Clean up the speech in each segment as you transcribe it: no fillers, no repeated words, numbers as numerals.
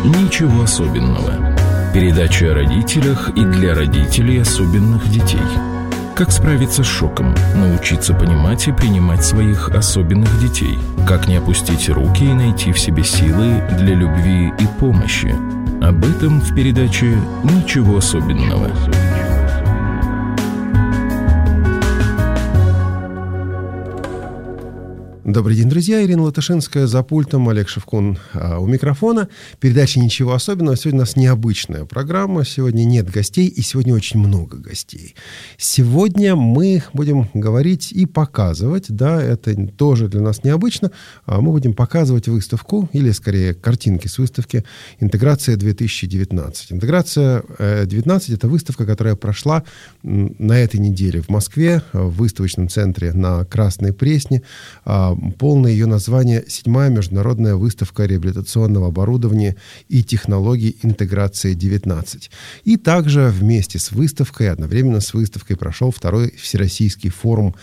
«Ничего особенного». Передача о родителях и для родителей особенных детей. Как справиться с шоком, научиться понимать и принимать своих особенных детей. Как не опустить руки и найти в себе силы для любви и помощи. Об этом в передаче «Ничего особенного». Добрый день, друзья. Ирина Латышинская за пультом, Олег Шевкун у микрофона. Передача «Ничего особенного». Сегодня у нас необычная программа. Сегодня нет гостей, и сегодня очень много гостей. Сегодня мы будем говорить и показывать, да, это тоже для нас необычно, мы будем показывать выставку, или скорее картинки с выставки «Интеграция-2019». «Интеграция-2019» — это выставка, которая прошла на этой неделе в Москве, в выставочном центре на Красной Пресне. Полное ее название «7-я международная выставка реабилитационного оборудования и технологий интеграции-19». И также вместе с выставкой, одновременно с выставкой, прошел второй всероссийский форум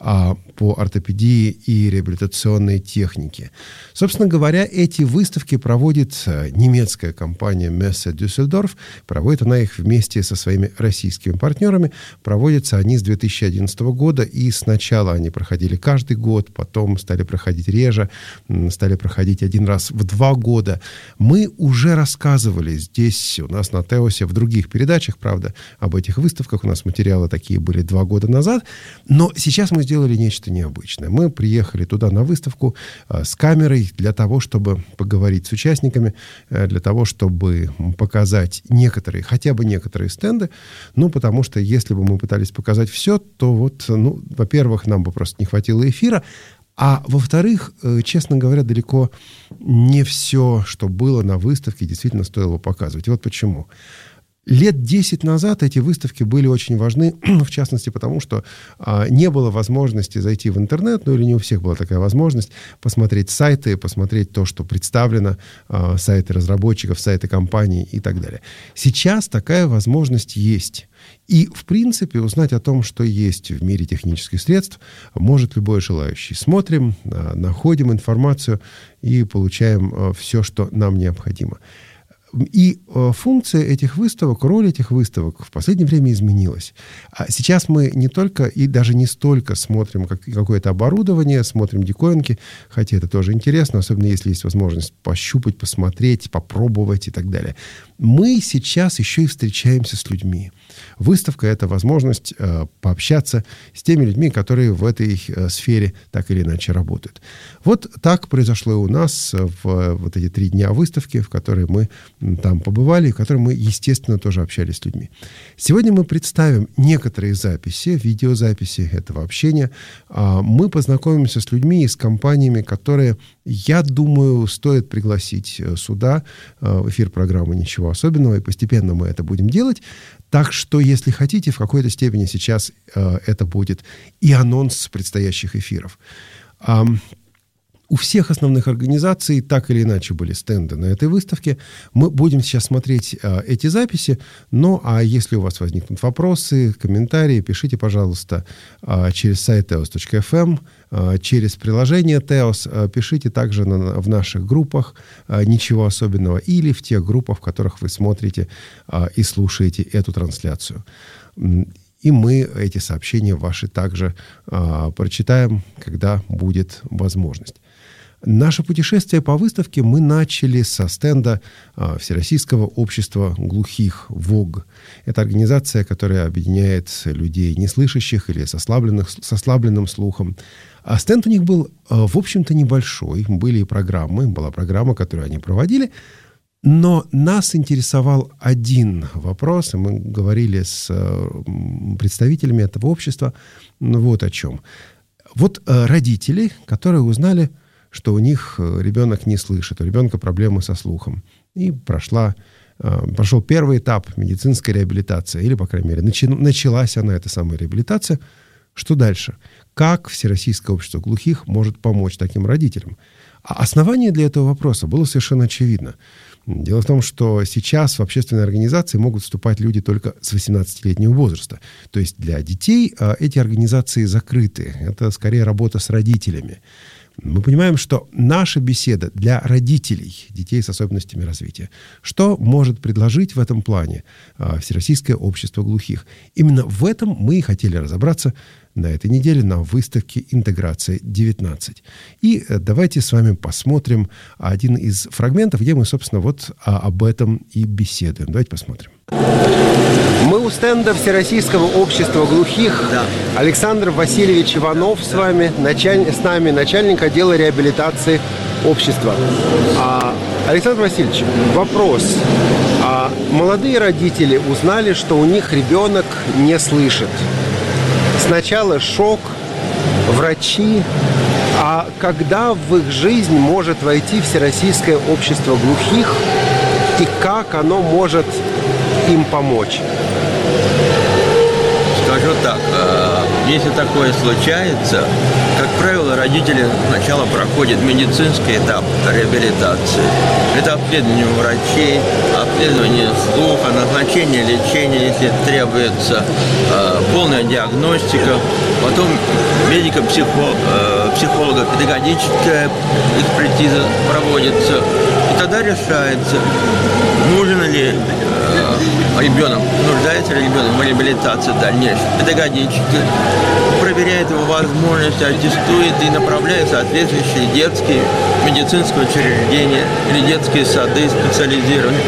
по ортопедии и реабилитационной технике. Собственно говоря, эти выставки проводит немецкая компания Messe Düsseldorf. Проводит она их вместе со своими российскими партнерами. Проводятся они с 2011 года, и сначала они проходили каждый год, потом стали проходить реже, стали проходить один раз в 2 года. Мы уже рассказывали здесь у нас на Теосе в других передачах, правда, об этих выставках. У нас материалы такие были 2 года назад. Но сейчас мы сделали нечто необычное. Мы приехали туда на выставку с камерой для того, чтобы поговорить с участниками, для того, чтобы показать некоторые, хотя бы некоторые стенды. Ну, потому что если бы мы пытались показать все, то вот, во-первых, нам бы просто не хватило эфира, а во-вторых, честно говоря, далеко не все, что было на выставке, действительно стоило показывать. И вот почему. Лет 10 назад эти выставки были очень важны, в частности, потому что не было возможности зайти в интернет, или не у всех была такая возможность, посмотреть сайты, посмотреть то, что представлено, сайты разработчиков, сайты компаний и так далее. Сейчас такая возможность есть. И, в принципе, узнать о том, что есть в мире технических средств, может любой желающий. Смотрим, находим информацию и получаем все, что нам необходимо. И функция этих выставок, роль этих выставок в последнее время изменилась. Сейчас мы не только и даже не столько смотрим какое-то оборудование, смотрим диковинки, хотя это тоже интересно, особенно если есть возможность пощупать, посмотреть, попробовать и так далее. Мы сейчас еще и встречаемся с людьми. Выставка — это возможность пообщаться с теми людьми, которые в этой сфере так или иначе работают. Вот так произошло и у нас в вот эти 3 дня выставки, в которые мы там побывали, в которые мы, естественно, тоже общались с людьми. Сегодня мы представим некоторые записи, видеозаписи этого общения. Мы познакомимся с людьми и с компаниями, которые, я думаю, стоит пригласить сюда, в эфир программы «Ничего особенного», и постепенно мы это будем делать. Так что, если хотите, в какой-то степени сейчас это будет и анонс предстоящих эфиров. У всех основных организаций так или иначе были стенды на этой выставке. Мы будем сейчас смотреть эти записи. Ну, а если у вас возникнут вопросы, комментарии, пишите, пожалуйста, через сайт teos.fm, через приложение Teos. Пишите также в наших группах «Ничего особенного» или в тех группах, в которых вы смотрите и слушаете эту трансляцию. И мы эти сообщения ваши также прочитаем, когда будет возможность. Наше путешествие по выставке мы начали со стенда Всероссийского общества глухих ВОГ. Это организация, которая объединяет людей неслышащих или с ослабленным слухом. А стенд у них был, в общем-то, небольшой. Были и программы, была программа, которую они проводили. Но нас интересовал один вопрос, и мы говорили с представителями этого общества вот о чем. Вот родители, которые узнали, что у них ребенок не слышит, у ребенка проблемы со слухом. И прошел первый этап медицинской реабилитации, или, по крайней мере, началась она, эта самая реабилитация. Что дальше? Как Всероссийское общество глухих может помочь таким родителям? А основание для этого вопроса было совершенно очевидно. Дело в том, что сейчас в общественные организации могут вступать люди только с 18-летнего возраста. То есть для детей эти организации закрыты. Это скорее работа с родителями. Мы понимаем, что наша беседа для родителей детей с особенностями развития, что может предложить в этом плане Всероссийское общество глухих? Именно в этом мы и хотели разобраться на этой неделе на выставке «Интеграция-19». И давайте с вами посмотрим один из фрагментов, где мы, собственно, вот об этом и беседуем. Давайте посмотрим. Мы у стенда Всероссийского общества глухих. Да. Александр Васильевич Иванов с вами, с нами, начальник отдела реабилитации общества. Александр Васильевич, вопрос. Молодые родители узнали, что у них ребенок не слышит. Сначала шок, врачи. А когда в их жизнь может войти Всероссийское общество глухих и как оно может им помочь? Скажу так, если такое случается, как правило, родители сначала проходят медицинский этап реабилитации. Это обследование у врачей, обследование слуха, назначение лечения, если требуется, полная диагностика, потом медико-психолого-педагогическая экспертиза проводится, и тогда решается, нужен ли ребенок, нуждается ли ребенок в реабилитации дальнейшей, педагогически, проверяет его возможности, аттестует и направляет в соответствующие детские медицинские учреждения или детские сады специализированные.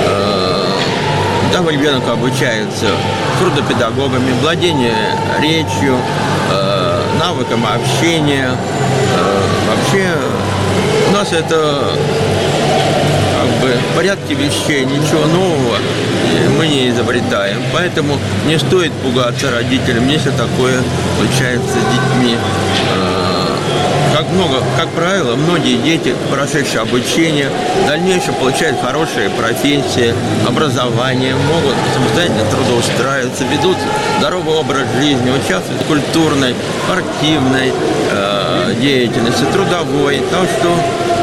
Там ребенок обучается трудопедагогами, владение речью, навыкам общения. Вообще у нас это в порядке вещей, ничего нового мы не изобретаем. Поэтому не стоит пугаться родителям, если такое случается с детьми. Как правило, многие дети, прошедшие обучение, в дальнейшем получают хорошие профессии, образование, могут самостоятельно трудоустраиваться, ведут здоровый образ жизни, участвуют в культурной, спортивной деятельности, трудовой. Так что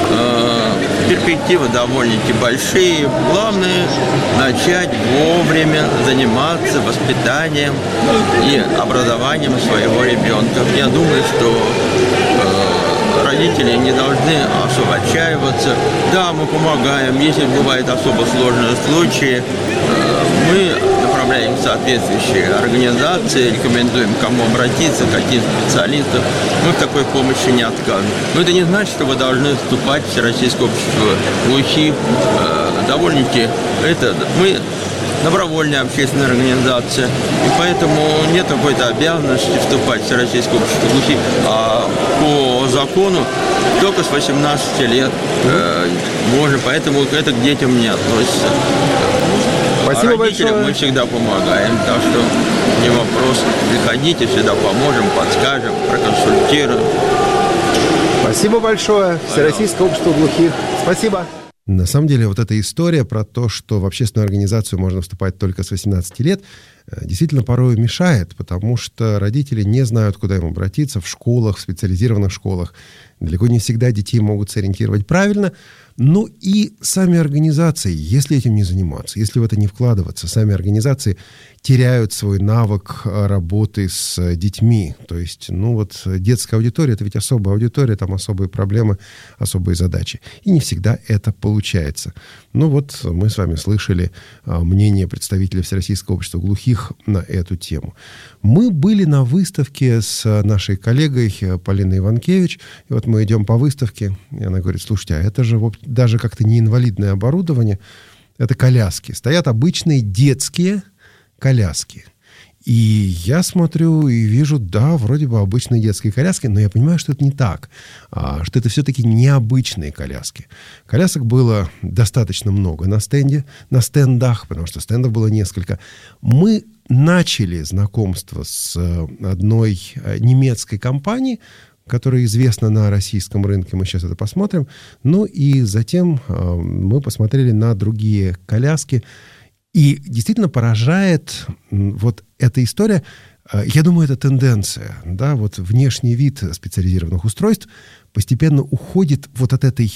перспективы довольно-таки большие. Главное начать вовремя заниматься воспитанием и образованием своего ребенка. Я думаю, что родители не должны особо отчаиваться. Да, мы помогаем. Если бывают особо сложные случаи, мы направляем в соответствующие организации, рекомендуем, к кому обратиться, каких специалистов. Мы в такой помощи не отказываем. Но это не значит, что вы должны вступать в Всероссийское общество глухих. Довольно-таки мы добровольная общественная организация, и поэтому нет какой-то обязанности вступать в Всероссийское общество глухих, а по закону только с 18 лет можно, поэтому это к детям не относится. Спасибо родителям большое. Мы всегда помогаем, так что не вопрос. Приходите, всегда поможем, подскажем, проконсультируем. Спасибо большое. Всероссийское общество глухих. Спасибо. На самом деле, вот эта история про то, что в общественную организацию можно вступать только с 18 лет, действительно порой мешает, потому что родители не знают, куда им обратиться в школах, в специализированных школах. Далеко не всегда детей могут сориентировать правильно. Ну и сами организации, если этим не заниматься, если в это не вкладываться, сами организации теряют свой навык работы с детьми. То есть, детская аудитория — это ведь особая аудитория, там особые проблемы, особые задачи. И не всегда это получается. Мы с вами слышали мнение представителей Всероссийского общества глухих на эту тему. Мы были на выставке с нашей коллегой Полиной Иванкевич, и вот мы идем по выставке, и она говорит: слушайте, а это же даже как-то не инвалидное оборудование, это коляски. Стоят обычные детские коляски. И я смотрю и вижу, да, вроде бы обычные детские коляски, но я понимаю, что это не так, что это все-таки необычные коляски. Колясок было достаточно много на стендах, потому что стендов было несколько. Мы начали знакомство с одной немецкой компанией, которая известна на российском рынке, мы сейчас это посмотрим. И затем мы посмотрели на другие коляски. И действительно поражает вот эта история. Я думаю, это тенденция. Да? Вот внешний вид специализированных устройств постепенно уходит вот от этой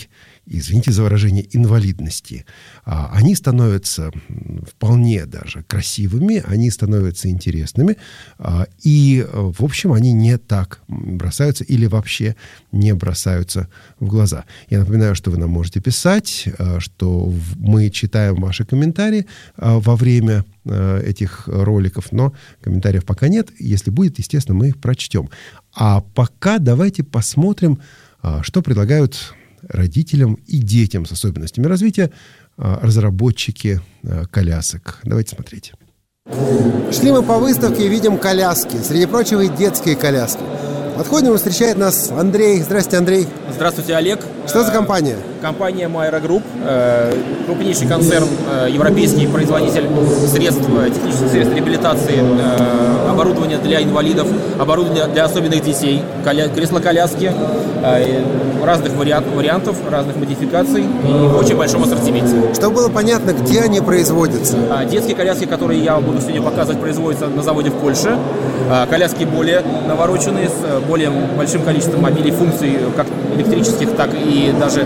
извините за выражение, инвалидности, они становятся вполне даже красивыми, они становятся интересными, и, в общем, они не так бросаются или вообще не бросаются в глаза. Я напоминаю, что вы нам можете писать, что мы читаем ваши комментарии во время этих роликов, но комментариев пока нет. Если будет, естественно, мы их прочтем. А пока давайте посмотрим, что предлагают родителям и детям с особенностями развития разработчики колясок. Давайте смотреть. Шли мы по выставке и видим коляски. Среди прочего и детские коляски. Подходим, и встречает нас Андрей. Здравствуйте, Андрей. Здравствуйте, Олег. Что за компания? Компания Myra Group, крупнейший концерн, европейский производитель средств, технических средств реабилитации, оборудования для инвалидов, оборудования для особенных детей, кресла-коляски, разных вариантов, разных модификаций и в очень большом ассортименте. Чтобы было понятно, где они производятся. Детские коляски, которые я буду сегодня показывать, производятся на заводе в Польше. Коляски более навороченные, с более большим количеством мобилей функций, как электрических, так и даже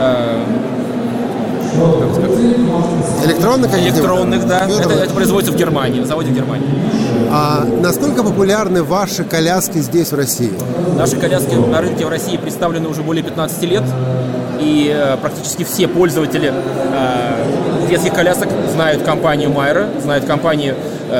электронных, да. Это производится в Германии, в заводе в Германии. А насколько популярны ваши коляски здесь, в России? Наши коляски на рынке в России представлены уже более 15 лет. И практически все пользователи детских колясок знают компанию Myra, знают компанию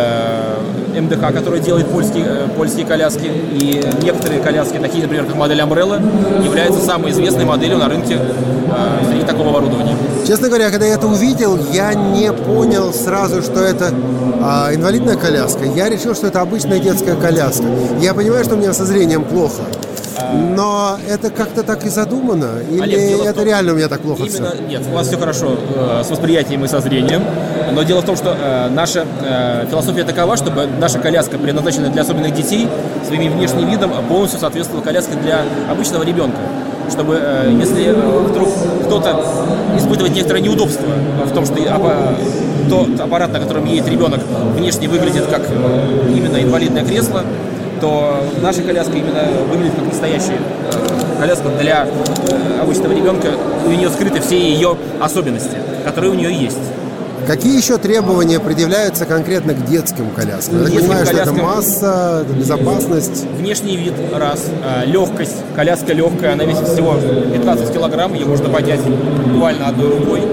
МДХ, которая делает польские коляски. И некоторые коляски, такие, например, как модель Umbrella, являются самой известной моделью на рынке среди такого оборудования. Честно говоря, когда я это увидел, я не понял сразу, что это инвалидная коляска. Я решил, что это обычная детская коляска. Я понимаю, что у меня со зрением плохо. Но это как-то так и задумано? Или Олег, это реально у меня так плохо все? Нет, у вас все хорошо с восприятием и со зрением. Но дело в том, что наша философия такова, чтобы наша коляска, предназначенная для особенных детей, своим внешним видом полностью соответствовала коляске для обычного ребенка. Чтобы, если вдруг кто-то испытывает некоторое неудобство в том, что тот аппарат, на котором едет ребенок, внешне выглядит как именно инвалидное кресло, то наша коляска именно выглядит как настоящая коляска для обычного ребенка. У нее скрыты все ее особенности, которые у нее есть. Какие еще требования предъявляются конкретно к детским коляскам? Я понимаю, что это масса, это безопасность. Внешний вид, раз. Легкость. Коляска легкая, она весит всего 15 килограмм, ее можно поднять буквально одной рукой.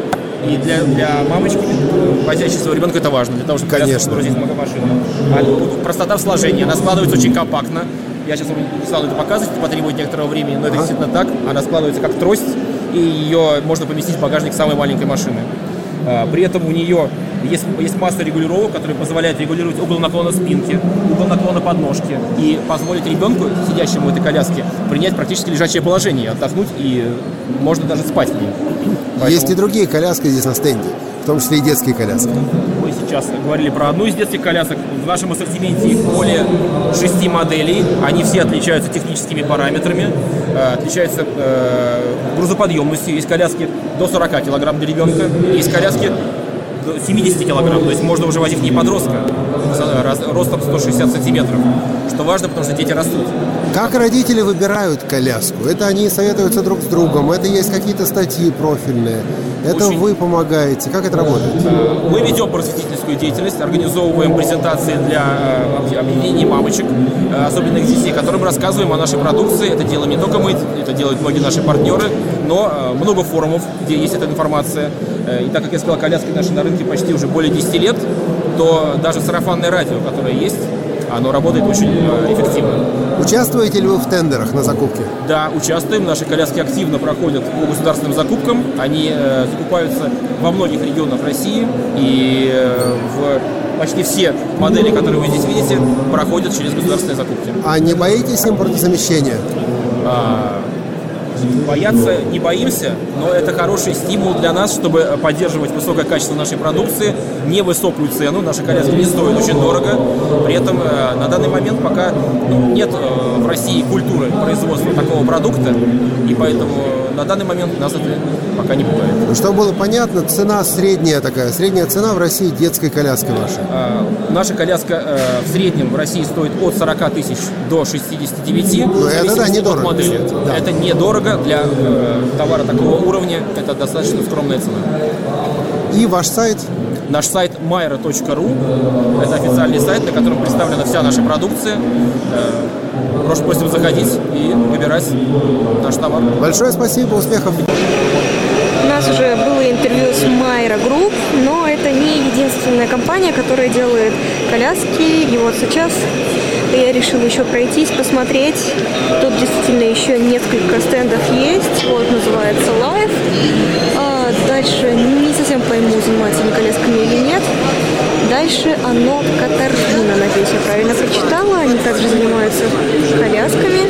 И для мамочки, возящей своего ребенка, это важно, для того, чтобы коляску погрузить в машину. Простота в сложении, она складывается очень компактно. Я сейчас вам не стану это показывать, это потребует некоторого времени, но это действительно так. Она складывается как трость, и ее можно поместить в багажник самой маленькой машины. При этом у нее есть масса регулировок, которые позволяют регулировать угол наклона спинки, угол наклона подножки и позволить ребенку, сидящему в этой коляске, принять практически лежачее положение, отдохнуть, и можно даже спать в ней. Поэтому... Есть и другие коляски здесь на стенде, в том числе и детские коляски. Мы сейчас говорили про одну из детских колясок. В нашем ассортименте их более 6 моделей. Они все отличаются техническими параметрами, отличаются грузоподъемностью. Есть коляски до 40 килограмм для ребенка, есть коляски до 70 килограмм. То есть можно уже возить не подростка ростом 160 сантиметров. Что важно, потому что дети растут. Как родители выбирают коляску? Это они советуются друг с другом? Это есть какие-то статьи профильные? Это вы помогаете? Как это работает? Мы ведем просветительскую деятельность, организовываем презентации для объединений мамочек, особенных детей, которым рассказываем о нашей продукции. Это делаем не только мы, это делают многие наши партнеры, но много форумов, где есть эта информация. И так как я сказал, коляски наши на рынке почти уже более 10 лет, то даже сарафанное радио, которое есть, оно работает очень эффективно. Участвуете ли вы в тендерах на закупки? Да, участвуем. Наши коляски активно проходят по государственным закупкам. Они закупаются во многих регионах России. И почти все модели, которые вы здесь видите, проходят через государственные закупки. А не боитесь импортозамещения? Бояться не боимся, но это хороший стимул для нас, чтобы поддерживать высокое качество нашей продукции, невысокую цену. Наши коляски не стоят очень дорого. При этом на данный момент пока нет в России культуры производства такого продукта, и поэтому на данный момент нас это пока не пугает. Чтобы было понятно, цена средняя цена в России детской коляски вашей? Наша коляска в среднем в России стоит от 40 тысяч до 69. Но это недорого. Модели. Да. Это недорого для товара такого уровня, это достаточно скромная цена. И ваш сайт? Наш сайт myra.ru. Это официальный сайт, на котором представлена вся наша продукция. Просим заходить и выбирать наш товар. Большое спасибо, успехов! У нас уже было интервью с Myra Group, но это не единственная компания, которая делает коляски. И вот сейчас я решила еще пройтись, посмотреть. Тут действительно еще несколько стендов есть. Вот называется Live. Дальше не совсем пойму, занимаются они колясками или нет. Дальше оно Катаржина, надеюсь, я правильно прочитала. Они также занимаются колясками.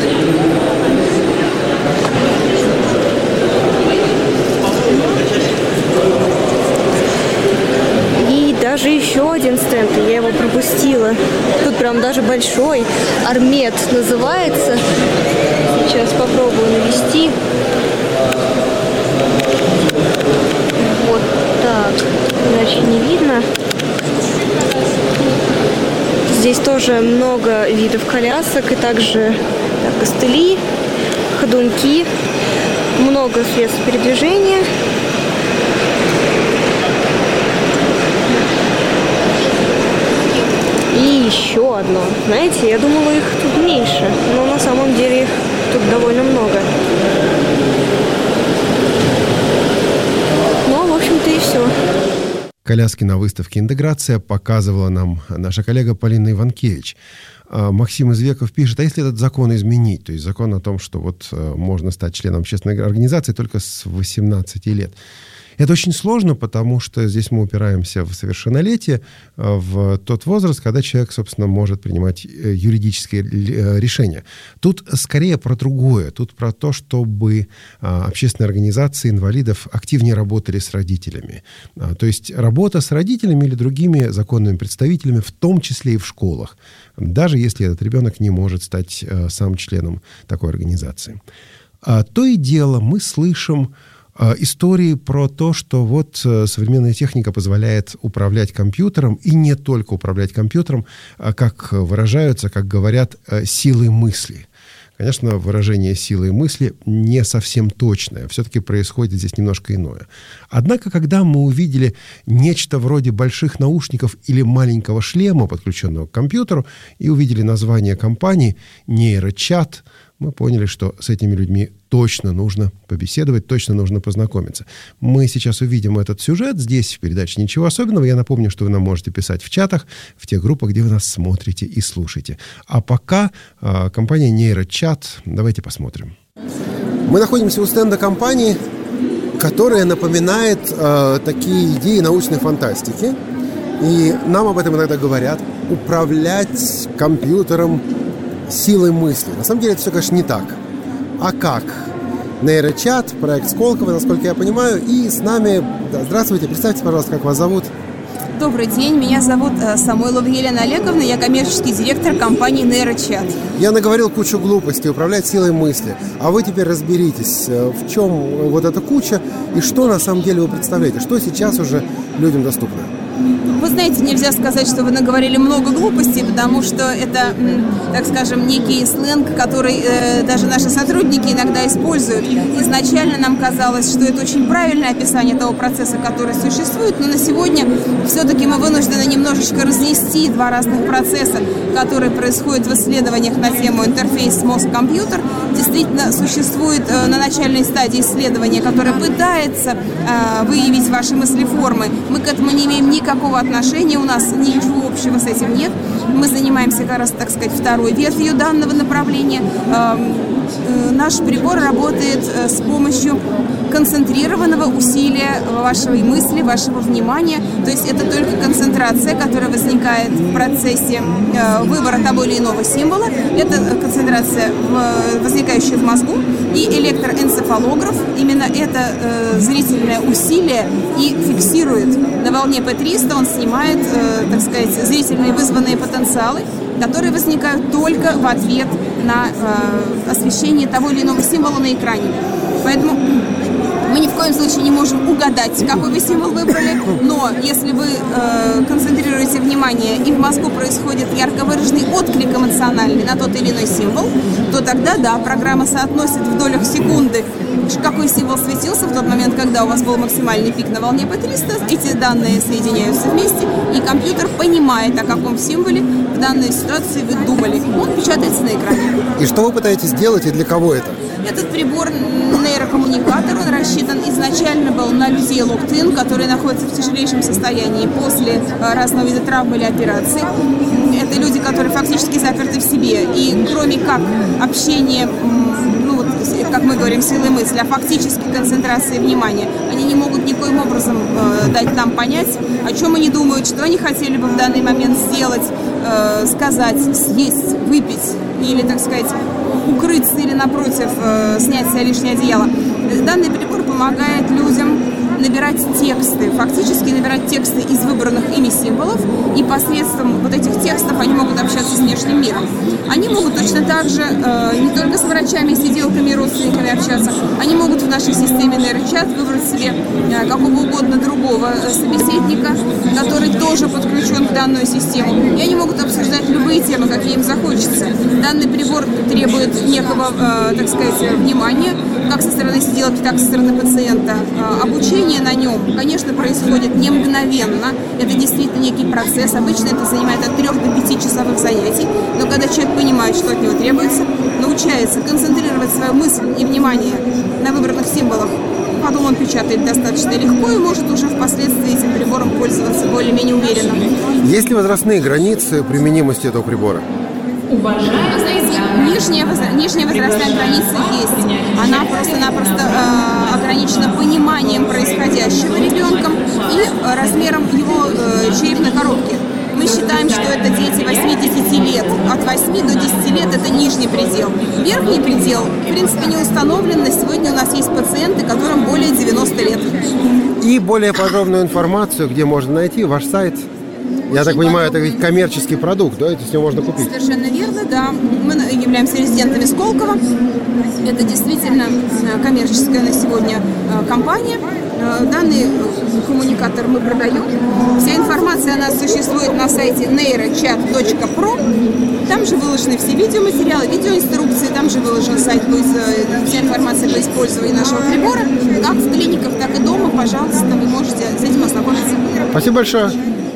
И даже еще один стенд, я его пропустила. Тут прям даже большой. Армет называется. Сейчас попробую навести. Вот так. Иначе не видно. Здесь тоже много видов колясок. И также костыли, ходунки. Много средств передвижения. И еще одно. Знаете, я думала, их тут меньше, но на самом деле их тут довольно много. Ну, в общем-то, и все. Коляски на выставке «Интеграция» показывала нам наша коллега Полина Иванкевич. Максим Извеков пишет, а если этот закон изменить, то есть закон о том, что вот можно стать членом общественной организации только с 18 лет. Это очень сложно, потому что здесь мы упираемся в совершеннолетие, в тот возраст, когда человек, собственно, может принимать юридические решения. Тут скорее про другое. Тут про то, чтобы общественные организации инвалидов активнее работали с родителями. То есть работа с родителями или другими законными представителями, в том числе и в школах, даже если этот ребенок не может стать сам членом такой организации. То и дело мы слышим истории про то, что вот современная техника позволяет управлять компьютером, и не только управлять компьютером, как выражаются, как говорят, силой мысли. Конечно, выражение силы мысли не совсем точное. Все-таки происходит здесь немножко иное. Однако, когда мы увидели нечто вроде больших наушников или маленького шлема, подключенного к компьютеру, и увидели название компании «Нейрочат», мы поняли, что с этими людьми точно нужно побеседовать, точно нужно познакомиться. Мы сейчас увидим этот сюжет здесь, в передаче «Ничего особенного». Я напомню, что вы нам можете писать в чатах, в тех группах, где вы нас смотрите и слушаете. А пока компания «Нейрочат». Давайте посмотрим. Мы находимся у стенда компании, которая напоминает такие идеи научной фантастики. И нам об этом иногда говорят. Управлять компьютером силой мысли. На самом деле это все, конечно, не так. А как? Нейрочат, проект Сколково, насколько я понимаю. И с нами... Да, здравствуйте, представьте, пожалуйста, как вас зовут. Добрый день, меня зовут Самойлова Елена Олеговна, я коммерческий директор компании Нейрочат. Я наговорил кучу глупостей, управлять силой мысли. А вы теперь разберитесь, в чем вот эта куча и что на самом деле вы представляете, что сейчас уже людям доступно. Вы знаете, нельзя сказать, что вы наговорили много глупостей, потому что это, так скажем, некий сленг, который даже наши сотрудники иногда используют. Изначально нам казалось, что это очень правильное описание того процесса, который существует, но на сегодня все-таки мы вынуждены немножечко разнести два разных процесса, которые происходят в исследованиях на тему интерфейс мозг-компьютер. Действительно, существует на начальной стадии исследования, которое пытается выявить ваши мыслеформы. Мы к этому не имеем никакого отношения, у нас ничего общего с этим нет. Мы занимаемся как раз, так сказать, второй ветвью данного направления. Наш прибор работает с помощью концентрированного усилия вашей мысли, вашего внимания. То есть это только концентрация, которая возникает в процессе выбора того или иного символа. Это концентрация, возникающая в мозгу. И электроэнцефалограф именно это зрительное усилие и фиксирует. На волне P300 он снимает, так сказать, зрительные вызванные потенциалы, которые возникают только в ответ на освещение того или иного символа на экране. Поэтому мы ни в коем случае не можем угадать, какой вы символ выбрали, но если вы концентрируете внимание, и в мозгу происходит ярко выраженный отклик эмоциональный на тот или иной символ, то тогда, да, программа соотносит в долях секунды, какой символ светился в тот момент, когда у вас был максимальный пик на волне P300, эти данные соединяются вместе, и компьютер понимает, о каком символе в данной ситуации вы думали. Он печатается на экране. И что вы пытаетесь сделать и для кого это? Этот прибор нейрокоммуникатор, он рассчитан изначально был на людей locked-in, которые находятся в тяжелейшем состоянии после разного вида травм или операций. Это люди, которые фактически заперты в себе. И кроме как общения, как мы говорим, силой мысли, а фактически концентрации внимания, они не могут никоим образом дать нам понять, о чем они думают, что они хотели бы в данный момент сделать, сказать, съесть, выпить или, так сказать, укрыться или, напротив, снять себе лишнее одеяло. Данный прибор помогает людям набирать тексты, фактически набирать тексты из выбранных ими символов, и посредством вот этих текстов они могут общаться с внешним миром. Они могут точно так же не только с врачами, сиделками и родственниками общаться, они могут в нашей системе нейрочат выбрать себе какого угодно другого собеседника, который тоже подключен к данную систему, и они могут обсуждать любые темы, какие им захочется. Данный прибор требует некого, так сказать, внимания, как со стороны сиделки, так и со стороны пациента. Обучение на нем, конечно, происходит не мгновенно. Это действительно некий процесс. Обычно это занимает от 3 до 5 часовых занятий. Но когда человек понимает, что от него требуется, научается концентрировать свою мысль и внимание на выбранных символах, потом он печатает достаточно легко и может уже впоследствии этим прибором пользоваться более-менее уверенно. Есть ли возрастные границы применимости этого прибора? Нижняя возрастная граница есть. Она просто-напросто ограничена пониманием происходящего ребенком и размером его черепной коробки. Мы считаем, что это дети 8-10 лет. От 8 до 10 лет это нижний предел. Верхний предел, в принципе, не установлен. На сегодня у нас есть пациенты, которым более 90 лет. И более подробную информацию, где можно найти ваш сайт? Я так понимаю, это ведь коммерческий продукт, да? Это все можно купить? Совершенно верно, да. Мы являемся резидентами Сколково. Это действительно коммерческая на сегодня компания. Данный коммуникатор мы продаем. Вся информация о нас существует на сайте neurochat.pro. Там же выложены все видеоматериалы, видеоинструкции, там же выложен сайт, вся информация по использованию нашего прибора. Как в клиниках, так и дома, пожалуйста, вы можете с этим ознакомиться. Спасибо большое.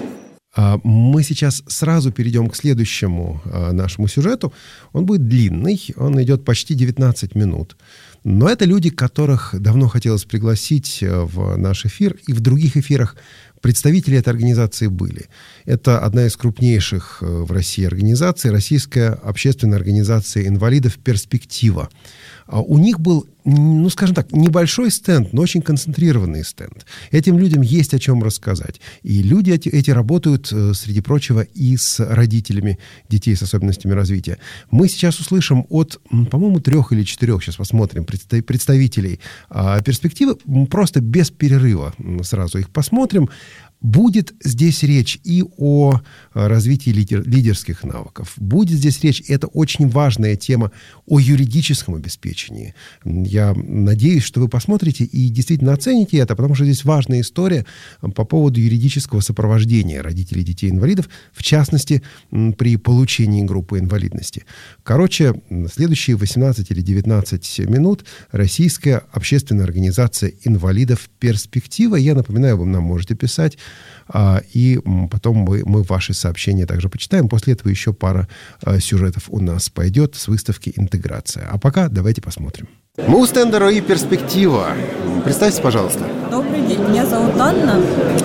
Мы сейчас сразу перейдем к следующему нашему сюжету. Он будет длинный, он идет почти 19 минут. Но это люди, которых давно хотелось пригласить в наш эфир, и в других эфирах представители этой организации были. Это одна из крупнейших в России организаций, Российская общественная организация инвалидов «Перспектива». У них был, скажем так, небольшой стенд, но очень концентрированный стенд. Этим людям есть о чем рассказать. И люди эти работают, среди прочего, и с родителями детей с особенностями развития. Мы сейчас услышим от, по-моему, 3 или 4, сейчас посмотрим, представителей «Перспективы», просто без перерыва сразу их посмотрим. Будет здесь речь и о развитии лидерских навыков. Будет здесь речь, это очень важная тема, о юридическом обеспечении. Я надеюсь, что вы посмотрите и действительно оцените это, потому что здесь важная история по поводу юридического сопровождения родителей детей-инвалидов, в частности, при получении группы инвалидности. Короче, следующие 18 или 19 минут Российская общественная организация инвалидов «Перспектива». Я напоминаю, вы нам можете писать, и потом мы ваши сообщения также почитаем. После этого еще пара сюжетов у нас пойдет с выставки «Интеграция». А пока давайте посмотрим. Мы у стенда «РОИ Перспектива». Представьте, пожалуйста. Добрый день, меня зовут Анна.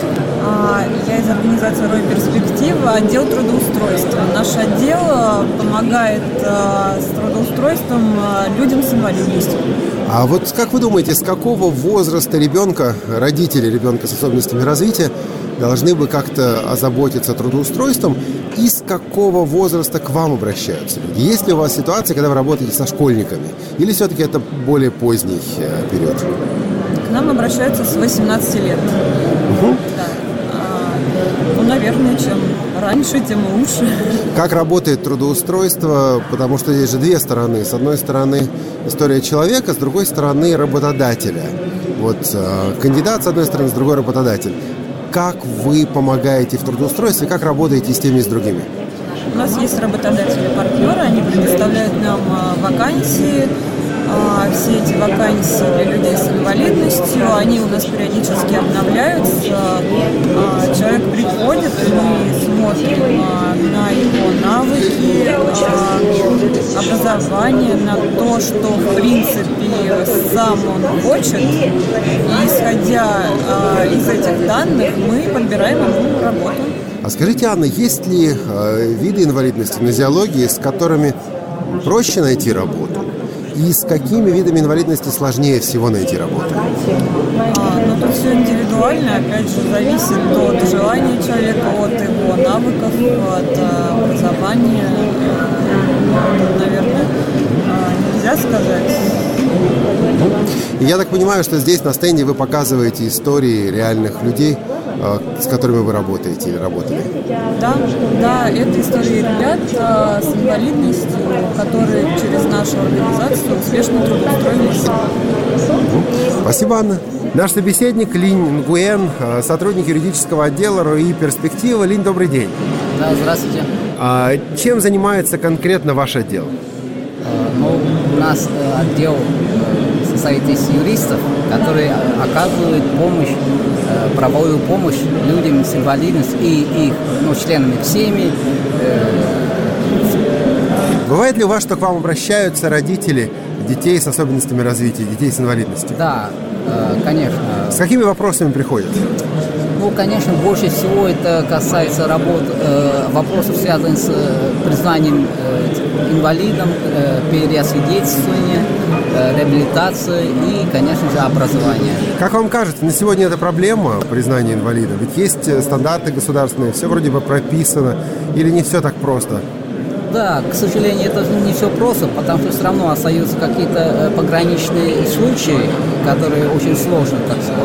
Я из организации «РОИ Перспектива», отдел трудоустройства. Наш отдел помогает с трудоустройством людям с инвалидностью. А вот как вы думаете, с какого возраста ребенка, родители ребенка с особенностями развития, должны бы как-то озаботиться трудоустройством, и с какого возраста к вам обращаются люди? Есть ли у вас ситуация, когда вы работаете со школьниками? Или все-таки это более поздний период? К нам обращаются с 18 лет. Угу. Да. Наверное, чем раньше, меньше, тем лучше. Как работает трудоустройство? Потому что есть же две стороны. С одной стороны история человека, с другой стороны работодателя. Вот кандидат с одной стороны, с другой работодатель. Как вы помогаете в трудоустройстве, как работаете с теми и с другими? У нас есть работодатели-партнеры, они предоставляют нам вакансии. Все эти вакансии для людей с инвалидностью, они у нас периодически обновляются. Человек приходит, и мы смотрим на его навыки, образование, на то, что в принципе сам он хочет. И исходя из этих данных мы подбираем ему работу. А скажите, Анна, есть ли виды инвалидности в нозиологии, с которыми проще найти работу? И с какими видами инвалидности сложнее всего найти работу? Ну, тут все индивидуально, опять же, зависит от желания человека, от его навыков, от образования. Тут, наверное, нельзя сказать. И я так понимаю, что здесь на стенде вы показываете истории реальных людей, с которыми вы работаете или работали? Да, это истории ребят с инвалидностью, которые через нашу организацию успешно трудоустроились. Спасибо, Анна. Наш собеседник Линь Нгуэн, сотрудник юридического отдела РОИ «Перспектива». Линь, добрый день. Да, здравствуйте. Чем занимается конкретно ваш отдел? У нас отдел состоит из юристов, которые оказывают помощь, правовую помощь людям с инвалидностью и их членам их семьи. Бывает ли у вас, что к вам обращаются родители детей с особенностями развития, детей с инвалидностью? Да, конечно. С какими вопросами приходят? Конечно, больше всего это касается вопросов, связанных с признанием инвалидом, переосвидетельствования, реабилитации и, конечно же, образования. Как вам кажется, на сегодня это проблема признания инвалида? Ведь есть стандарты государственные, все вроде бы прописано, или не все так просто? Да, к сожалению, это не все просто, потому что все равно остаются какие-то пограничные случаи, которые очень сложно,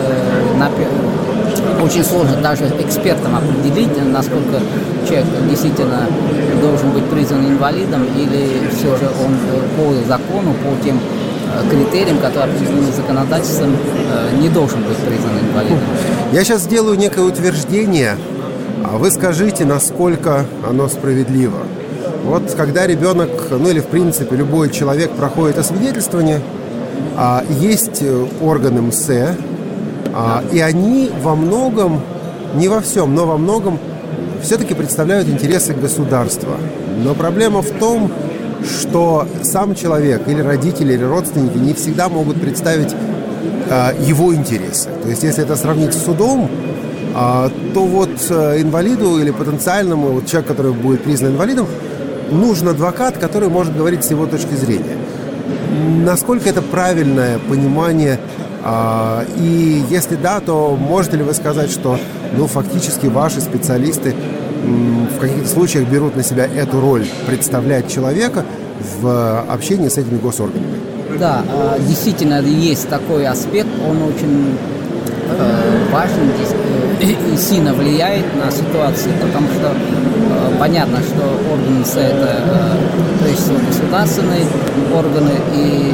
очень сложно даже экспертам определить, насколько человек действительно должен быть признан инвалидом или все же он по закону, по тем критериям, которые определены законодательством, не должен быть признан инвалидом. Я сейчас сделаю некое утверждение, а вы скажите, насколько оно справедливо. Вот когда ребенок, или в принципе любой человек проходит освидетельствование, есть органы МСЭ, и они во многом, не во всем, но во многом все-таки представляют интересы государства. Но проблема в том, что сам человек или родители, или родственники не всегда могут представить его интересы. То есть если это сравнить с судом, то вот инвалиду или потенциальному человеку, который будет признан инвалидом, нужен адвокат, который может говорить с его точки зрения. Насколько это правильное понимание? И если да, то можете ли вы сказать, что фактически ваши специалисты в каких-то случаях берут на себя эту роль представлять человека в общении с этими госорганами? Да, действительно есть такой аспект, он очень важен и сильно влияет на ситуацию, потому что понятно, что органы МСЭ это прежде всего государственные органы, и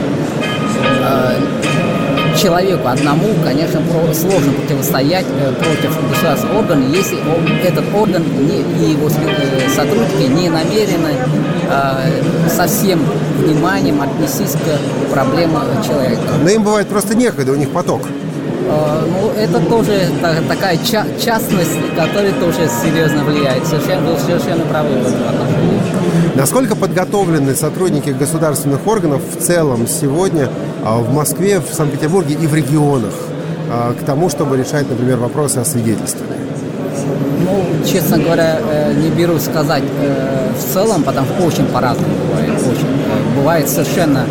человеку одному, конечно, сложно противостоять против государственного органа, если этот орган и его сотрудники не намерены со всем вниманием отнестись к проблемам человека. Но им бывает просто некогда, у них поток. Это тоже такая частность, которая тоже серьезно влияет. Совершенно правы в этом отношении. Насколько подготовлены сотрудники государственных органов в целом сегодня в Москве, в Санкт-Петербурге и в регионах к тому, чтобы решать, например, вопросы о свидетельствовании? Честно говоря, не берусь сказать в целом, потому что очень по-разному бывает. Бывает совершенно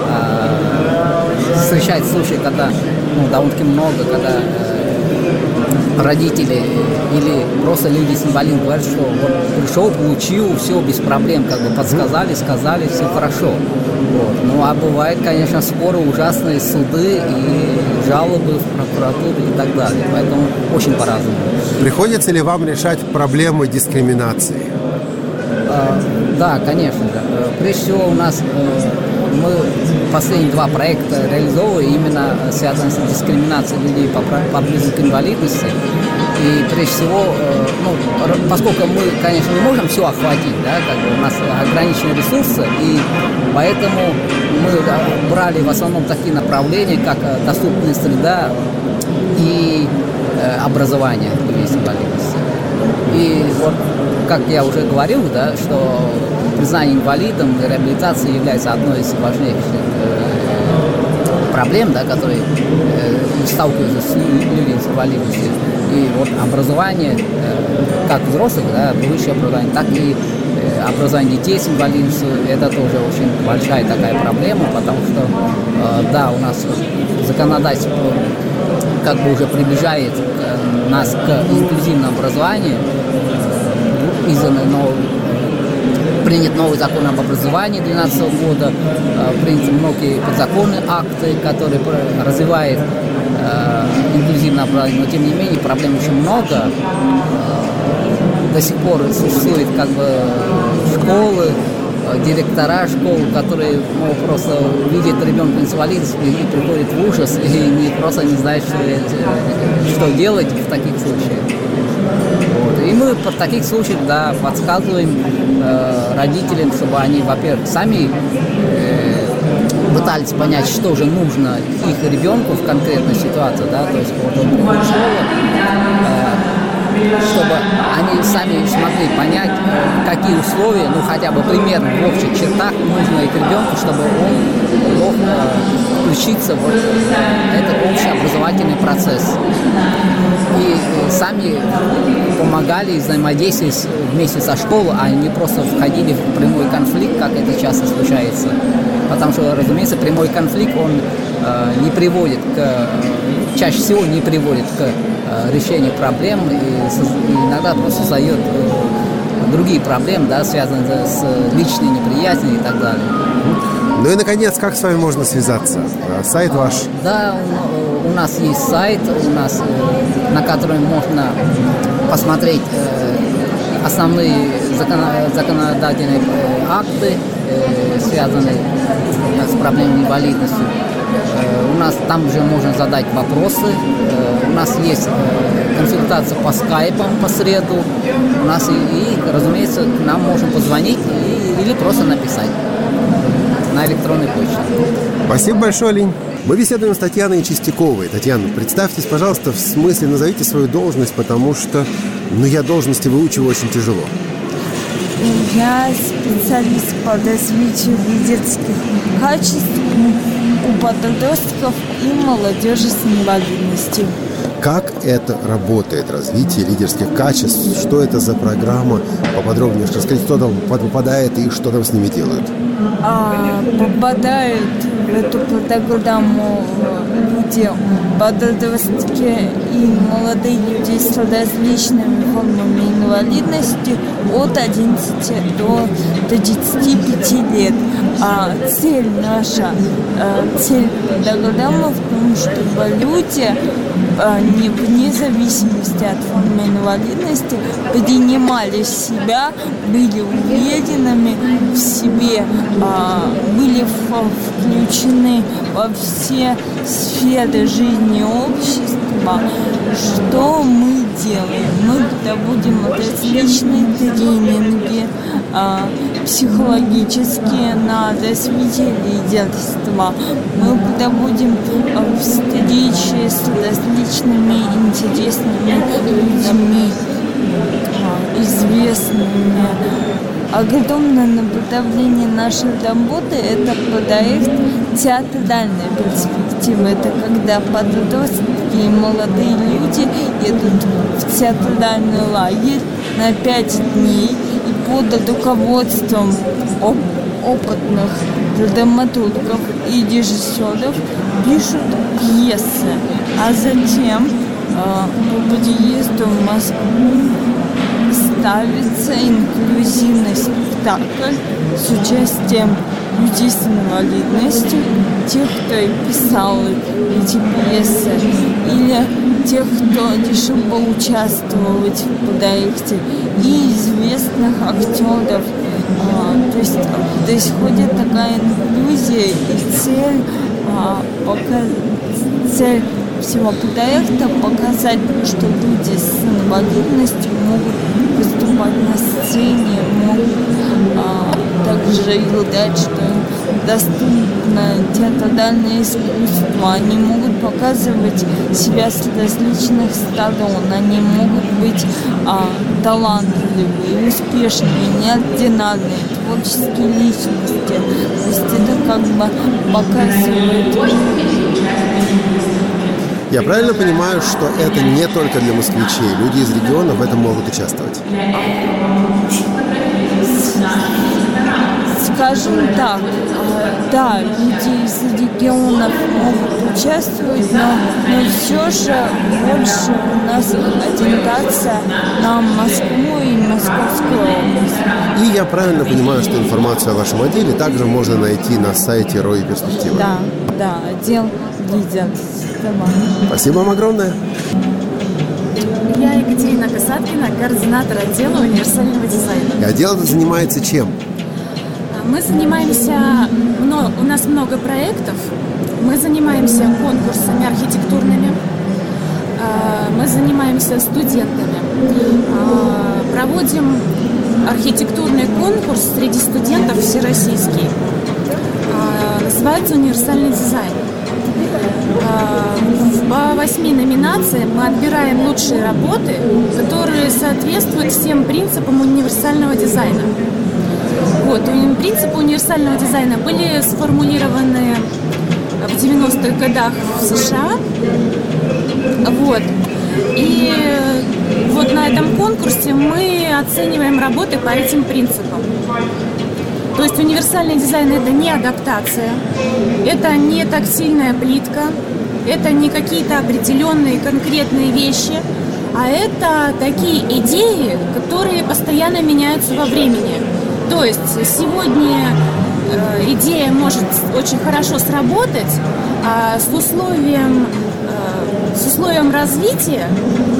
встречает случаи, когда довольно-таки много, когда родители или просто люди с инвалидом говорят, что вот пришел, получил, все без проблем, как бы подсказали, сказали, все хорошо. Вот. Ну а бывает, конечно, споры ужасные, суды и жалобы в прокуратуру и так далее. Поэтому очень по-разному. Приходится ли вам решать проблемы дискриминации? Да, конечно же. Прежде всего у нас мы последние 2 проекта реализовываем именно связанные с дискриминацией людей по признаку инвалидности. И прежде всего, поскольку мы, конечно, не можем все охватить, да, как бы у нас ограниченные ресурсы, и поэтому мы брали в основном такие направления, как доступная среда и образование людей с инвалидностью. И вот, как я уже говорил, да, что признание инвалидом и реабилитация является одной из важнейших проблем, да, которые сталкиваются с людьми с инвалидностью. И вот образование, как взрослых, да, высшее образование, так и образование детей с инвалидностью, это тоже очень большая такая проблема, потому что, да, у нас законодательство как бы уже приближает нас к инклюзивному образованию, принят новый закон об образовании 2012 года, приняты многие подзаконные акты, которые развивают инклюзивное образование, но тем не менее проблем очень много. До сих пор существуют как бы школы, директора школ, которые просто видят ребенка с инвалидностью и приходят в ужас и просто не знают, что делать в таких случаях. Вот. И мы в таких случаях, да, подсказываем родителям, чтобы они, во-первых, сами пытались понять, что же нужно их ребенку в конкретной ситуации, да, то есть вот он приходит в школу, чтобы они сами смогли понять, какие условия, ну хотя бы примерно в общих чертах нужно их ребенку, чтобы он мог включиться в этот общий образовательный процесс. И сами помогали и взаимодействовали вместе со школой, а не просто входили в прямой конфликт, как это часто случается. Потому что, разумеется, прямой конфликт, он не приводит чаще всего не приводит к решению проблем и иногда просто создает другие проблемы, да, связанные с личной неприязнью и так далее. Ну и, наконец, как с вами можно связаться? Сайт ваш? Да, у нас есть сайт, на котором можно посмотреть основные законодательные акты, связанные с проблемой инвалидности. У нас там же можно задать вопросы. У нас есть консультация по скайпам по среду. У нас разумеется, к нам можно позвонить или просто написать на электронной почте. Спасибо большое, Линь. Мы беседуем с Татьяной Чистяковой. Татьяна, представьтесь, пожалуйста, в смысле назовите свою должность, потому что, я должности выучиваю очень тяжело. Я специалист по развитию лидерских качеств у подростков и молодежи с инвалидностью. Как это работает, развитие лидерских качеств? Что это за программа? Поподробнее рассказать, кто там попадает и что там с ними делают? Попадают в эту программу люди, подростки и молодые люди с различными формами инвалидности от 11 до 35 лет. Цель программы в том, чтобы люди, вне зависимости от формы инвалидности, принимали себя, были уверенными в себе, были включены во все сферы жизни общества. Что мы делаем? Мы проводим различные тренинги психологические на развитие лидерства. Мы проводим встречи с различными интересными людьми, известными. Огромное направление нашей работы – это проект театральной перспективы. Это когда подростки и молодые люди едут в театральный лагерь на 5 дней и под руководством опытных драматургов и режиссеров пишут пьесы, а затем по приезду в Москву ставится инклюзивный спектакль с участием людей с инвалидностью, тех, кто писал эти пьесы, или тех, кто решил поучаствовать в проекте, и известных актеров. То есть происходит такая инклюзия, и цель всего проекта показать, что люди с инвалидностью могут выступать на сцене, могут также играть, что им доступно театральное искусство. Они могут показывать себя с различных сторон, они могут быть талантливые, успешные, неординарные, творческие личности. То есть это как бы показывает. Я правильно понимаю, что это не только для москвичей? Люди из региона в этом могут участвовать? Скажем так, да, люди из регионов могут участвовать, но все же больше у нас ориентация на Москву и Московскую область. И я правильно понимаю, что информацию о вашем отделе также можно найти на сайте Рой Перспективы? Да, отдел лидер. Спасибо вам огромное. Я Екатерина Касаткина, координатор отдела универсального дизайна. И отдел этот занимается чем? Мы занимаемся, у нас много проектов. Мы занимаемся конкурсами архитектурными, мы занимаемся студентами. Проводим архитектурный конкурс среди студентов всероссийский. Называется «Универсальный дизайн». По 8 номинациям мы отбираем лучшие работы, которые соответствуют всем принципам универсального дизайна. Принципы универсального дизайна были сформулированы в 90-х годах в США. И на этом конкурсе мы оцениваем работы по этим принципам. То есть универсальный дизайн – это не адаптация, это не тактильная плитка, это не какие-то определенные конкретные вещи, а это такие идеи, которые постоянно меняются во времени. То есть сегодня идея может очень хорошо сработать, а с условием развития,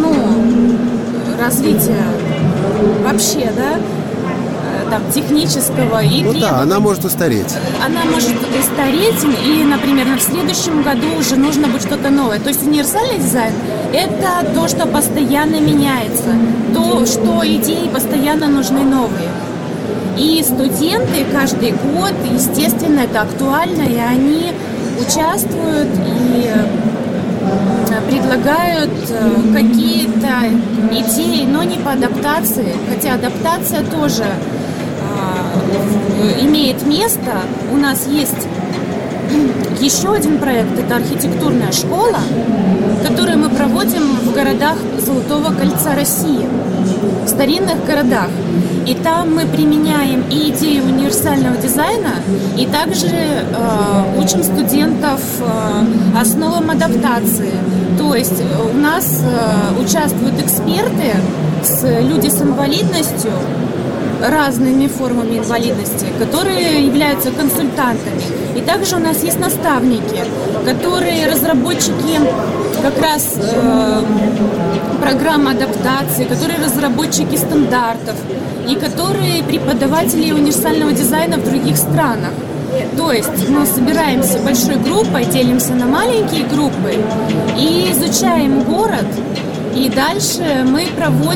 развития вообще, технического и она может устареть. Она может устареть, и, например, в следующем году уже нужно будет что-то новое. То есть универсальный дизайн – это то, что постоянно меняется, то, что идеи постоянно нужны новые. И студенты каждый год, естественно, это актуально, и они участвуют и предлагают какие-то идеи, но не по адаптации, хотя адаптация тоже имеет место. У нас есть еще один проект, это архитектурная школа, которую мы проводим в городах Золотого кольца России, в старинных городах. И там мы применяем и идеи универсального дизайна, и также учим студентов основам адаптации. То есть у нас участвуют эксперты, люди с инвалидностью, разными формами инвалидности, которые являются консультантами. И также у нас есть наставники, которые разработчики как раз программ адаптации, которые разработчики стандартов и которые преподаватели универсального дизайна в других странах. То есть мы собираемся большой группой, делимся на маленькие группы и изучаем город. И дальше мы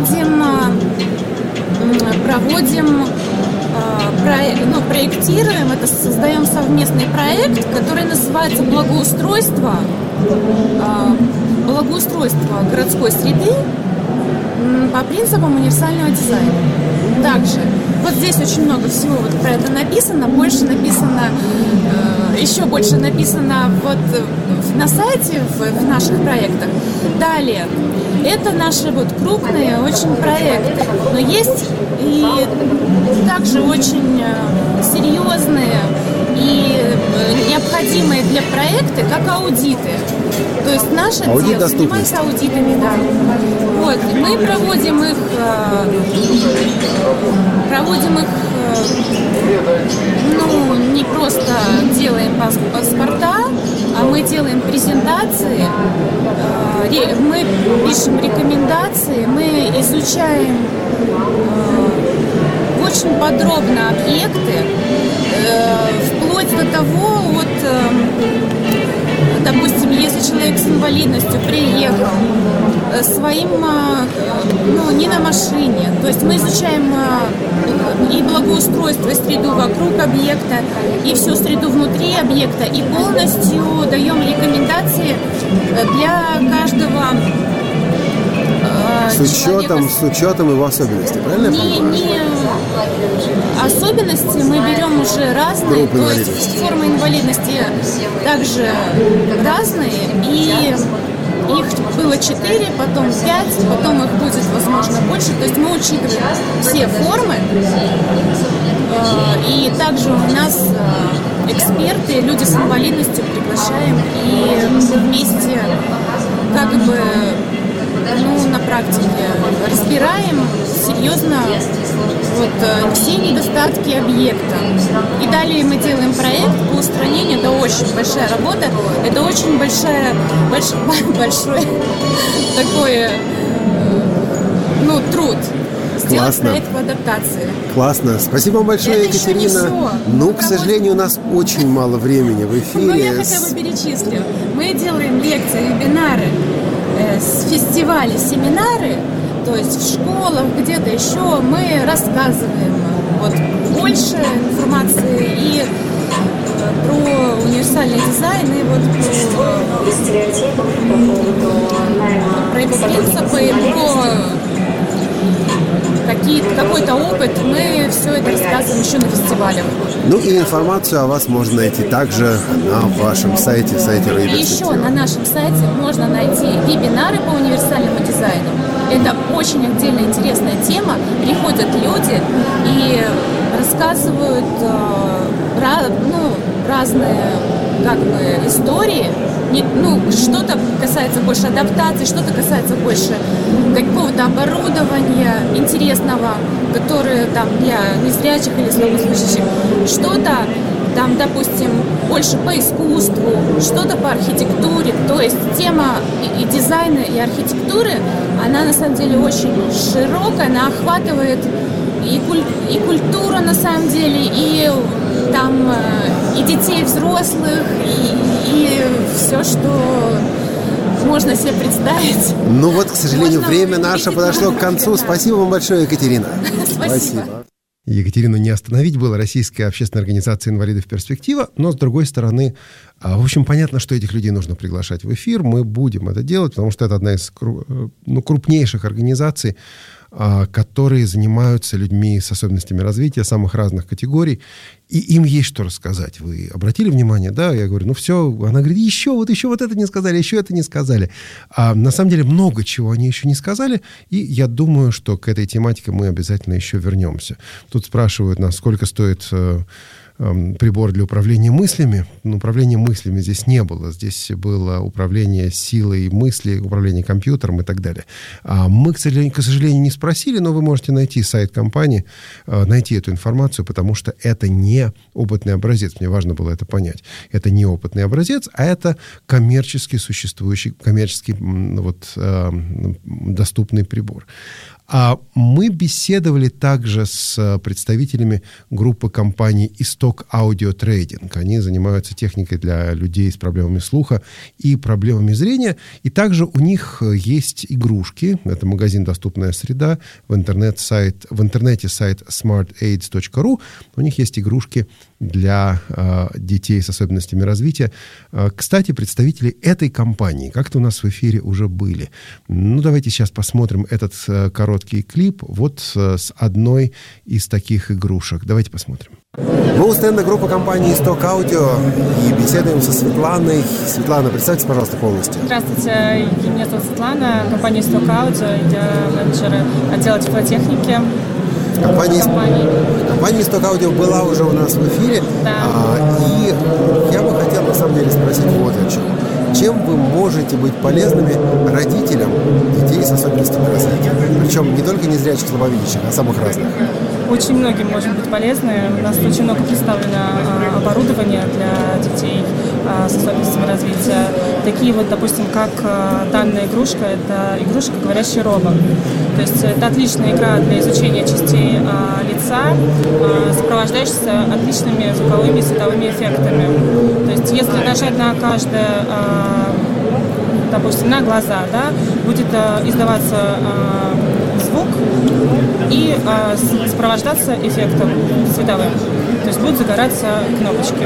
проектируем, это создаем совместный проект, который называется «Благоустройство городской среды по принципам универсального дизайна». Также вот здесь очень много всего про это написано, еще больше написано на сайте, в наших проектах. Далее, это наши крупные очень проекты, но есть и также очень серьезные и необходимые для проекта, как аудиты. То есть наш отдел занимается аудитами, да. Вот, мы проводим их не просто делаем паспорта, а мы делаем презентации, мы пишем рекомендации, мы изучаем очень подробно объекты, вплоть до того, допустим, если человек с инвалидностью приехал своим, не на машине, то есть мы изучаем и благоустройство, и среду вокруг объекта, и всю среду внутри объекта, и полностью даем рекомендации для каждого с учетом его особенностей, правильно? Не особенности мы берем уже разные, то есть формы инвалидности также разные, и их было 4, потом 5, потом их будет, возможно, больше. То есть мы учитываем все формы. И также у нас эксперты, люди с инвалидностью приглашаем. И вместе на практике разбираем серьезно все недостатки объекта. И далее мы делаем проект по устранению. Это очень большая работа, это очень большой такой труд. Сделать проект по адаптации. Классно. Спасибо вам большое, Екатерина. К сожалению, у нас очень мало времени в эфире. Я хотя бы перечислю. Мы делаем лекции, вебинары, фестивали, семинары. То есть в школах, где-то еще мы рассказываем больше информации и про универсальный дизайн, и про его принципы, про какой-то опыт. Мы все это рассказываем еще на фестивалях. И информацию о вас можно найти также на вашем сайте, Рой Перспектива. И еще на нашем сайте можно найти вебинары по универсальному дизайну. Это очень отдельно интересная тема. Приходят люди и рассказывают разные истории. Что-то касается больше адаптации, что-то касается больше какого-то оборудования интересного, которое для незрячих или слабослышащих. Что-то допустим, больше по искусству, что-то по архитектуре. То есть тема и дизайна, и архитектуры, она на самом деле очень широкая, она охватывает и культуру на самом деле, и детей, взрослых, и все, что можно себе представить. К сожалению, время наше подошло к концу. Спасибо вам большое, Екатерина. Спасибо. Екатерину не остановить было. Российская общественная организация инвалидов «Перспектива». Но, с другой стороны, в общем, понятно, что этих людей нужно приглашать в эфир. Мы будем это делать, потому что это одна из крупнейших организаций, которые занимаются людьми с особенностями развития самых разных категорий. И им есть что рассказать. Вы обратили внимание, да? Я говорю, все. Она говорит, еще это не сказали, еще это не сказали. На самом деле много чего они еще не сказали. И я думаю, что к этой тематике мы обязательно еще вернемся. Тут спрашивают нас, сколько стоит прибор для управления мыслями. Управления мыслями здесь не было. Здесь было управление силой мысли, управление компьютером и так далее. Мы, к сожалению, не спросили, но вы можете найти сайт компании, найти эту информацию, потому что это не опытный образец. Мне важно было это понять. Это не опытный образец, а это коммерчески существующий, коммерчески доступный прибор. Мы беседовали также с представителями группы компаний «Исток Аудио Трейдинг». Они занимаются техникой для людей с проблемами слуха и проблемами зрения. И также у них есть игрушки. Это магазин «Доступная среда». В интернете сайт smartaids.ru. У них есть игрушки для детей с особенностями развития. Кстати, представители этой компании как-то у нас в эфире уже были. Давайте сейчас посмотрим этот короткий клип с одной из таких игрушек. Давайте посмотрим. Мы у стенда группы компании «Исток Аудио» и беседуем со Светланой. Светлана, представьтесь, пожалуйста, полностью. Здравствуйте, меня зовут Светлана, компания «Исток Аудио», я менеджер отдела теплотехники. Компания «Исток Аудио» была уже у нас в эфире. Да. И я бы хотел, на самом деле, спросить вот о чем. Чем вы можете быть полезными родителям детей с особенностями развития? Причем не только незрячих, слабовидящих, а самых разных. Очень многим можем быть полезны. У нас очень много представлено оборудования для детей с особенностями развития. Такие вот, допустим, как данная игрушка, это игрушка «Говорящий робот». То есть это отличная игра для изучения частей лица, сопровождающаяся отличными звуковыми и световыми эффектами. То есть если нажать на каждое, допустим, на глаза, да, будет издаваться звук и сопровождаться эффектом световым. То есть будут загораться кнопочки.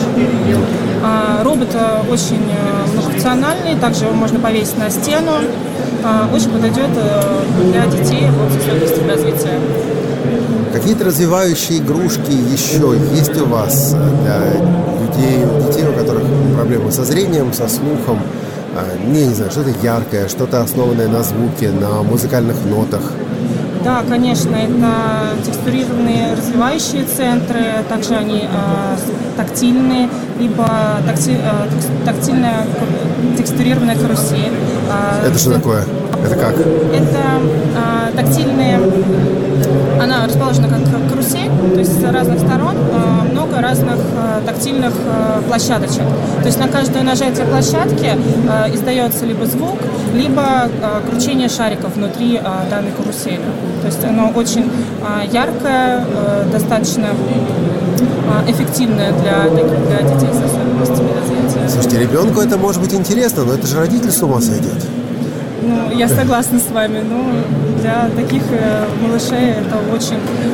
Робот очень многофункциональный, также его можно повесить на стену. Очень подойдет для детей с особенностями развития. Какие-то развивающие игрушки еще есть у вас для детей, у которых проблемы со зрением, со слухом? Не знаю, что-то яркое, что-то основанное на звуке, на музыкальных нотах. Да, конечно, это текстурированные развивающие центры, также они тактильные, либо тактильная текстурированная карусель. Это что такое? Это как? Это тактильные, она расположена как карусель, то есть с разных сторон много разных тактильных площадочек. То есть на каждое нажатие площадки издается либо звук, либо кручение шариков внутри данной карусели. То есть оно очень яркое, достаточно эффективное для детей с особенностями развития. Слушайте, ребенку это может быть интересно, но это же родитель с ума сойдет. Ну, я согласна с вами, но для таких малышей это очень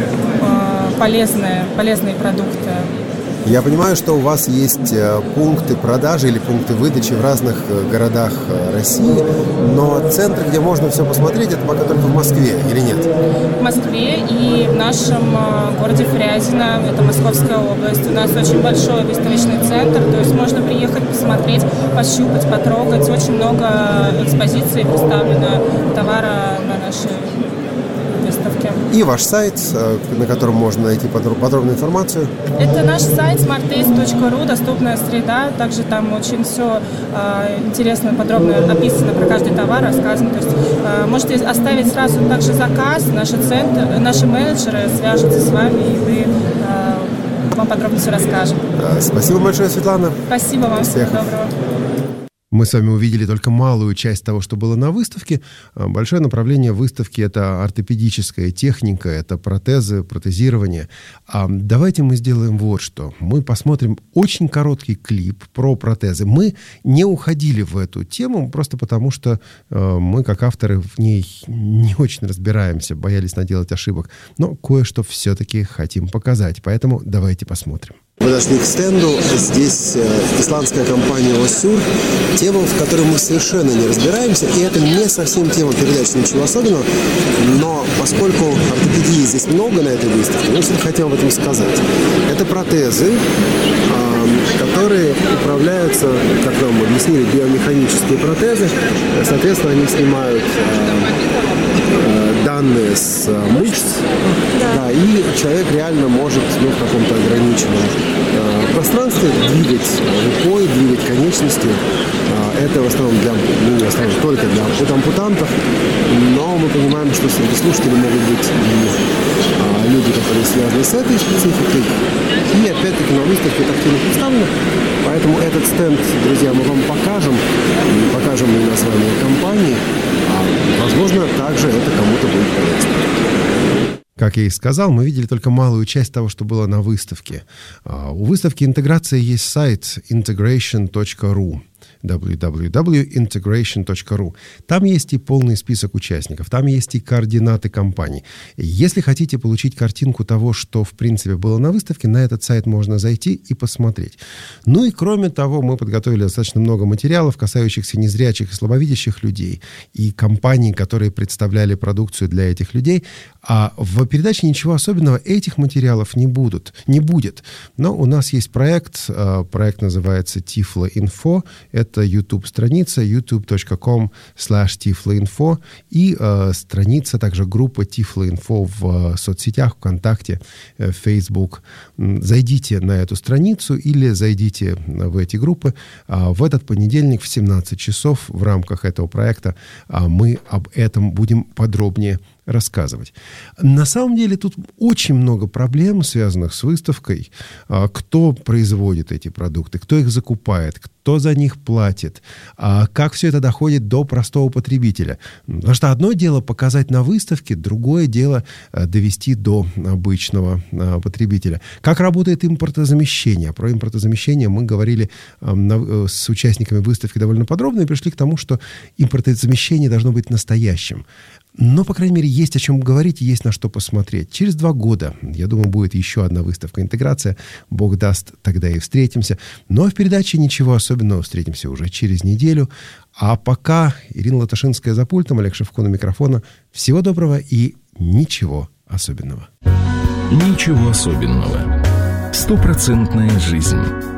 полезные продукты. Я понимаю, что у вас есть пункты продажи или пункты выдачи в разных городах России, но центр, где можно все посмотреть, это пока только в Москве, или нет? В Москве и в нашем городе Фрязино, это Московская область. У нас очень большой выставочный центр, то есть можно приехать, посмотреть, пощупать, потрогать. Очень много экспозиций представлено товара на нашей выставке. И ваш сайт, на котором можно найти подробную информацию? Это наш сайт smartaste.ru, доступная среда. Также там очень все интересно, подробно описано про каждый товар, рассказано. То есть можете оставить сразу также заказ. Наши менеджеры свяжутся с вами, и вам подробно все расскажем. Спасибо большое, Светлана. Спасибо вам. Всего доброго. Мы с вами увидели только малую часть того, что было на выставке. Большое направление выставки – это ортопедическая техника, это протезы, протезирование. Давайте мы сделаем вот что. Мы посмотрим очень короткий клип про протезы. Мы не уходили в эту тему, просто потому что мы, как авторы, в ней не очень разбираемся, боялись наделать ошибок. Но кое-что все-таки хотим показать. Поэтому давайте посмотрим. Мы подошли к стенду. Здесь исландская компания «Осюр». Тема, в которой мы совершенно не разбираемся. И это не совсем тема передачи «Ничего особенного». Но поскольку ортопедии здесь много на этой выставке, я все хотел об этом сказать. Это протезы, которые управляются, как нам объяснили, биомеханические протезы. Соответственно, они снимают данные с мышц, да, и человек реально может в каком-то ограниченном пространстве двигать рукой, двигать конечностью. Это в основном только для ампутантов, но мы понимаем, что среди слушателей могут быть и люди, которые связаны с этой спецификой. И опять-таки на выставке это активно представлено. Поэтому этот стенд, друзья, мы вам покажем и название компании. Возможно, также это кому-то будет полезно. Как я и сказал, мы видели только малую часть того, что было на выставке. У выставки интеграции есть сайт integration.ru. www.integration.ru. Там есть и полный список участников, там есть и координаты компаний. Если хотите получить картинку того, что в принципе было на выставке, на этот сайт можно зайти и посмотреть. Ну и кроме того, мы подготовили достаточно много материалов, касающихся незрячих и слабовидящих людей и компаний, которые представляли продукцию для этих людей. А в передаче «Ничего особенного» этих материалов не будет. Но у нас есть проект называется Tiflo Info. Это YouTube-страница youtube.com/tifloinfo и страница, также группа Tiflo.info в соцсетях, ВКонтакте, Facebook. Зайдите на эту страницу или зайдите в эти группы. В этот понедельник в 17 часов в рамках этого проекта мы об этом будем подробнее рассказывать. На самом деле тут очень много проблем, связанных с выставкой. Кто производит эти продукты, кто их закупает, кто за них платит, как все это доходит до простого потребителя. Потому что одно дело показать на выставке, другое дело довести до обычного потребителя. Как работает импортозамещение? Про импортозамещение мы говорили с участниками выставки довольно подробно и пришли к тому, что импортозамещение должно быть настоящим. Но, по крайней мере, есть о чем говорить и есть на что посмотреть. Через 2 года, я думаю, будет еще одна выставка «Интеграция». Бог даст, тогда и встретимся. Но в передаче ничего особенного. Встретимся уже через неделю. А пока Ирина Латышинская за пультом, Олег Шевко на микрофона. Всего доброго и ничего особенного. Ничего особенного. 100% жизнь.